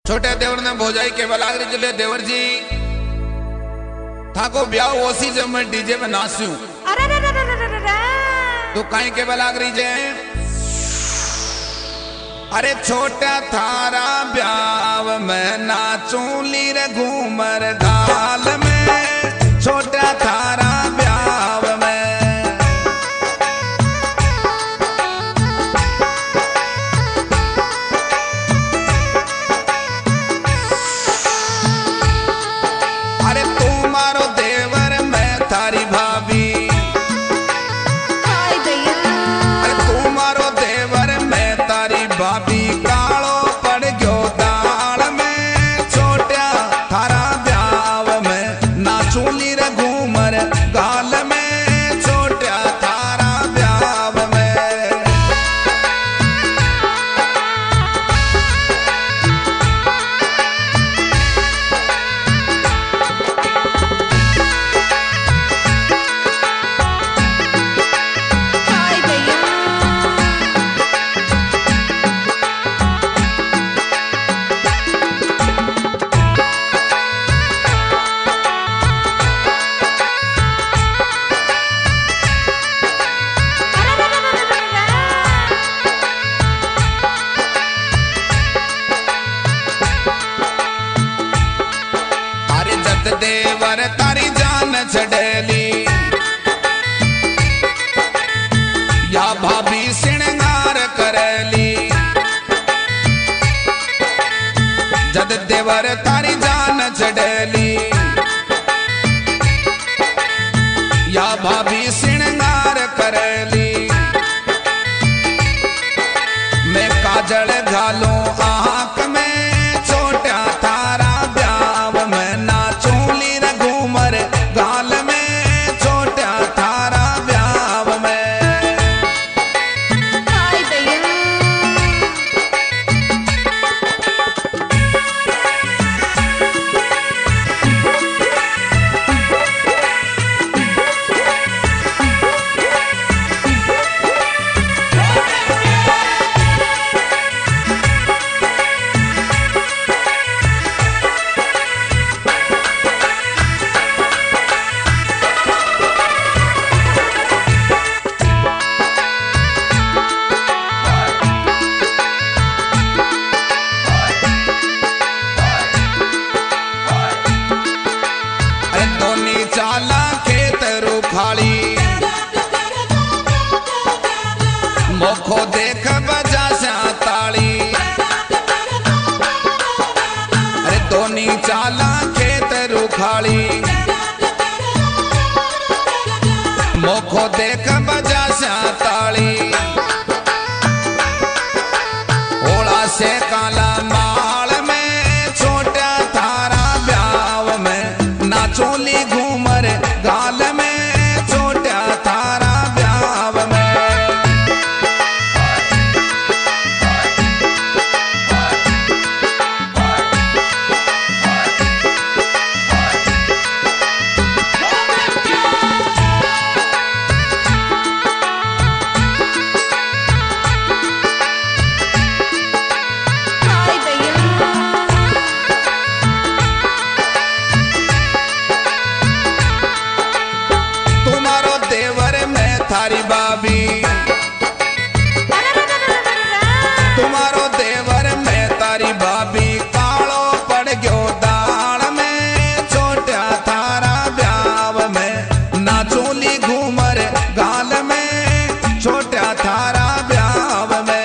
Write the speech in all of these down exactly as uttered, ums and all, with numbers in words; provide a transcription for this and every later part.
छोटे देवर ने भोजाई के बलागरी जिले देवर जी था को ब्याह ओसी जब मैं डीजे में नाचूं तो कहीं के बलागरी जे अरे छोटा थारा ब्याह में नाचूं लीर घूमर गाल में छोटा थारा ब्याह में अरे तू मारो देवर मैं थारी भाभी अरे तू मारो देवर मैं तारी भाभी कालो पड़ गयो दाल में छोटा थारा ब्याह में नाचूं लीर घूमर गाल में छोटा थारा ब्याह में देवर तारी जान छड़ेली या भाभी श्रृंगार करेली जद देवर तारी जान छड़ेली या भाभी श्रृंगार करेली मैं काजल घालूं आंख में छोटा थारा ब्याह में नाचूं लीर घूमर गाल में छोटा थारा ब्याह में चाला खेत रुखाली मोखो देख बजा सा ताली अरे दोनी चाला खेत रुखाली मोखो देख बजा सा ताली ओला से काला माल में छोटा थारा ब्याह में नाचूं ली घूमर गाल में छोटा थारा ब्याह में थारी भाभी तुम्हारो देवर मैं तारी भाभी कालो पड़ गयो दाल में छोटा थारा ब्याह में नाचूं ली घूमर गाल में छोटा थारा ब्याह में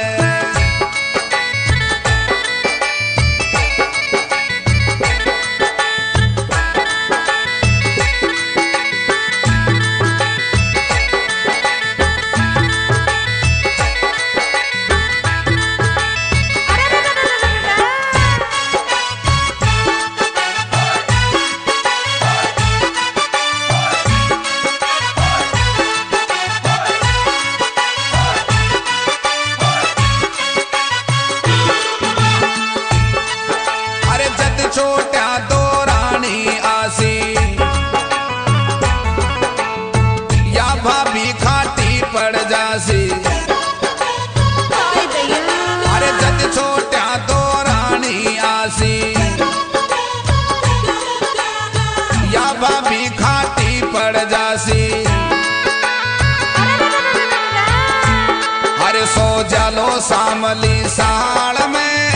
छोटा दो रानी आसी या भाभी खाटी पड़ जासी अरे जद छोटा दो रानी आसी जासी या भाभी खाटी पड़ जासी। अरे सो जालो सामली साल में